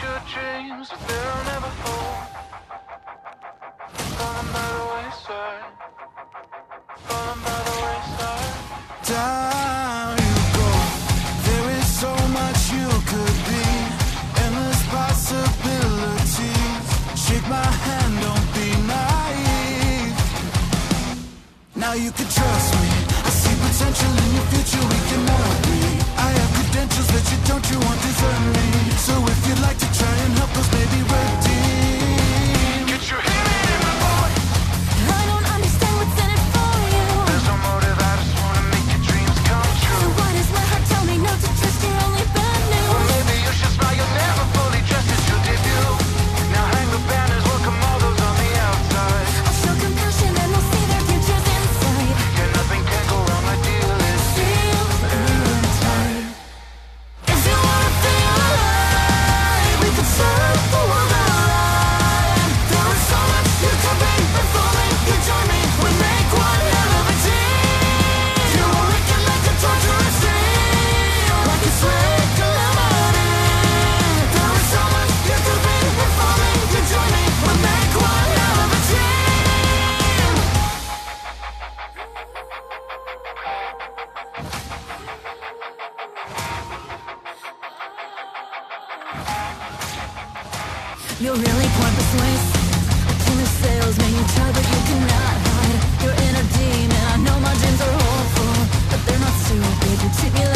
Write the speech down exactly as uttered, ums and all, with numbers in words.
your dreams, but they'll never fall. Falling by the wayside, falling by the wayside. Down you go. There is so much you could be, endless possibilities. Shake my hand, don't be naive. Now you can trust me. I see potential in your future, we can be. I have credentials that you don't, you won't desert me. So if you'd like to try and help us, maybe redeem. Get your hand in my boy. I don't understand what's in it for you. There's no motive, I just wanna make your dreams come So true. why does my heart tell me not to trust? You're only bad Or news. maybe you should smile, you'll never fully trust it's your debut. Now hang the banners, welcome all those on the outside. I'll show compassion and we'll see their futures inside. Yeah, nothing can go wrong, my deal is Feel the tide. If you wanna feel alive, we could set the world alive. There is so much you can be before me. You join me, we make one hell of a team. You are wicked like a torturous dream, like a sweet calamity. There is so much you can be before me. You join me, we make one hell of a team. You're really quite persuasive. A team of salesmen, you try but you cannot hide your inner demon. I know my dreams are awful, but they're not stupid. You treat me